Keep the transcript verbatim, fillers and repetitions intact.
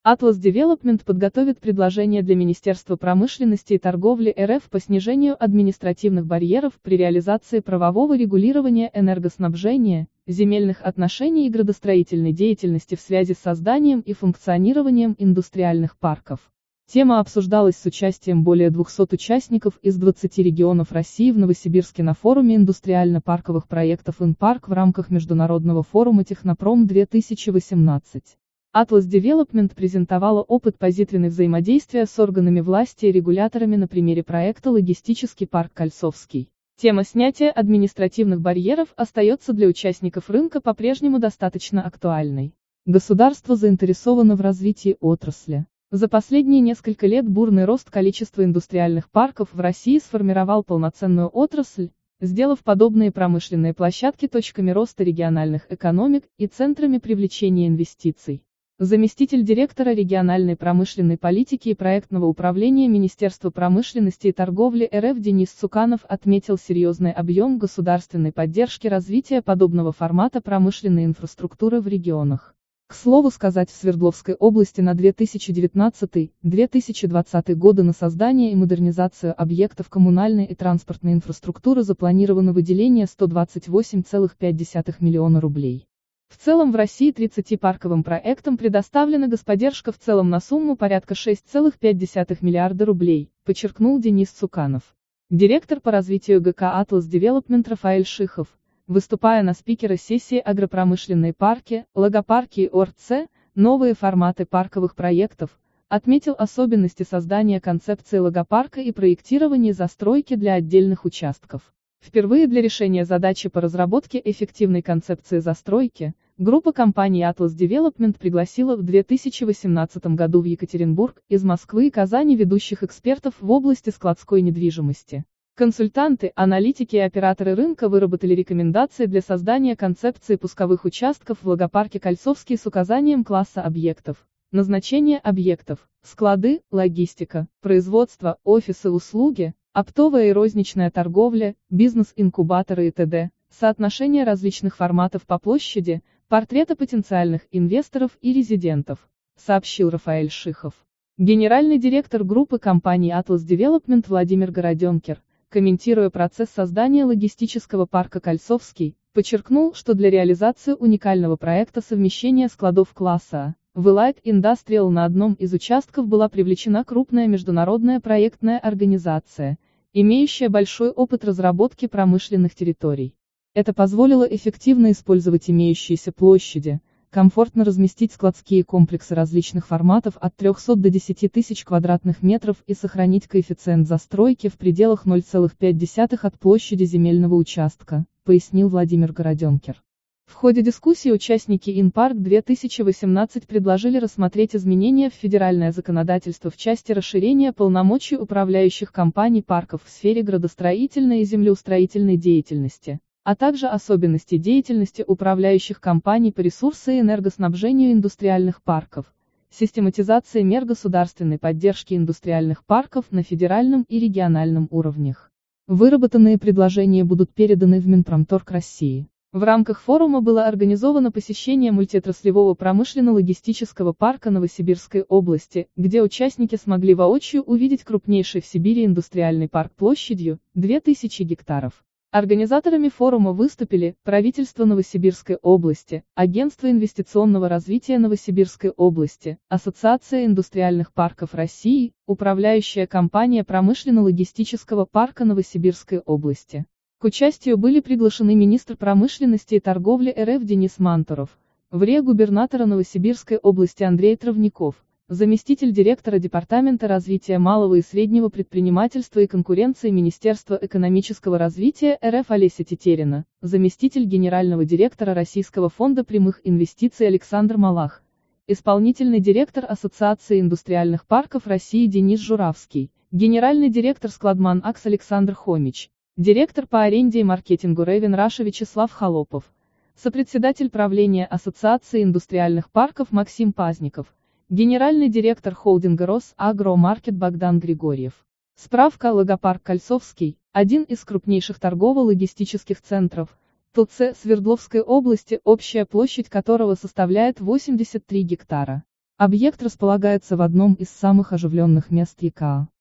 Atlas Development подготовит предложение для Министерства промышленности и торговли эр эф по снижению административных барьеров при реализации правового регулирования энергоснабжения, земельных отношений и градостроительной деятельности в связи с созданием и функционированием индустриальных парков. Тема обсуждалась с участием более двухсот участников из двадцати регионов России в Новосибирске на форуме индустриально-парковых проектов «Инпарк» в рамках Международного форума «Технопром две тысячи восемнадцать». Atlas Development презентовала опыт позитивного взаимодействия с органами власти и регуляторами на примере проекта «Логистический парк Кольцовский». Тема снятия административных барьеров остается для участников рынка по-прежнему достаточно актуальной. Государство заинтересовано в развитии отрасли. За последние несколько лет бурный рост количества индустриальных парков в России сформировал полноценную отрасль, сделав подобные промышленные площадки точками роста региональных экономик и центрами привлечения инвестиций. Заместитель директора региональной промышленной политики и проектного управления Министерства промышленности и торговли эр эф Денис Цуканов отметил серьезный объем государственной поддержки развития подобного формата промышленной инфраструктуры в регионах. К слову сказать, в Свердловской области на две тысячи девятнадцатый — две тысячи двадцатый годы на создание и модернизацию объектов коммунальной и транспортной инфраструктуры запланировано выделение сто двадцать восемь целых пять десятых миллиона рублей. В целом в России тридцати парковым проектам предоставлена господдержка в целом на сумму порядка шесть целых пять десятых миллиарда рублей, подчеркнул Денис Цуканов. Директор по развитию гэ ка Atlas Development Рафаэль Шихов, выступая на спикера сессии «Агропромышленные парки, логопарки и о эр цэ. Новые форматы парковых проектов», отметил особенности создания концепции логопарка и проектирования застройки для отдельных участков. Впервые для решения задачи по разработке эффективной концепции застройки, группа компаний Atlas Development пригласила в две тысячи восемнадцатом году в Екатеринбург из Москвы и Казани ведущих экспертов в области складской недвижимости. Консультанты, аналитики и операторы рынка выработали рекомендации для создания концепции пусковых участков в логопарке Кольцовский с указанием класса объектов, назначения объектов, склады, логистика, производство, офисы, услуги, оптовая и розничная торговля, бизнес-инкубаторы и т.д., соотношение различных форматов по площади, портреты потенциальных инвесторов и резидентов, сообщил Рафаэль Шихов. Генеральный директор группы компаний Atlas Development Владимир Городенкер, комментируя процесс создания логистического парка Кольцовский, подчеркнул, что для реализации уникального проекта совмещения складов класса А, в Light Industrial на одном из участков была привлечена крупная международная проектная организация, имеющая большой опыт разработки промышленных территорий. Это позволило эффективно использовать имеющиеся площади, комфортно разместить складские комплексы различных форматов от трёхсот до десяти тысяч квадратных метров и сохранить коэффициент застройки в пределах ноль целых пять десятых от площади земельного участка, пояснил Владимир Городенкер. В ходе дискуссии участники «Инпарк две тысячи восемнадцать» предложили рассмотреть изменения в федеральное законодательство в части расширения полномочий управляющих компаний парков в сфере градостроительной и землеустроительной деятельности, а также особенности деятельности управляющих компаний по ресурсу и энергоснабжению индустриальных парков, систематизация мер государственной поддержки индустриальных парков на федеральном и региональном уровнях. Выработанные предложения будут переданы в Минпромторг России. В рамках форума было организовано посещение мультиотраслевого промышленно-логистического парка Новосибирской области, где участники смогли воочию увидеть крупнейший в Сибири индустриальный парк площадью две тысячи гектаров. Организаторами форума выступили правительство Новосибирской области, Агентство инвестиционного развития Новосибирской области, Ассоциация индустриальных парков России, управляющая компания промышленно-логистического парка Новосибирской области. К участию были приглашены министр промышленности и торговли эр эф Денис Мантуров, вре губернатора Новосибирской области Андрей Травников, заместитель директора Департамента развития малого и среднего предпринимательства и конкуренции Министерства экономического развития эр эф Олеся Тетерина, заместитель генерального директора Российского фонда прямых инвестиций Александр Малах, исполнительный директор Ассоциации индустриальных парков России Денис Журавский, генеральный директор Складман АКС Александр Хомич, директор по аренде и маркетингу Ревен Раша Вячеслав Холопов, сопредседатель правления Ассоциации индустриальных парков Максим Пазников, генеральный директор холдинга Росагромаркет Богдан Григорьев. Справка: логопарк Кольцовский, один из крупнейших торгово-логистических центров тэ цэ Свердловской области, общая площадь которого составляет восемьдесят три гектара. Объект располагается в одном из самых оживленных мест Якаа.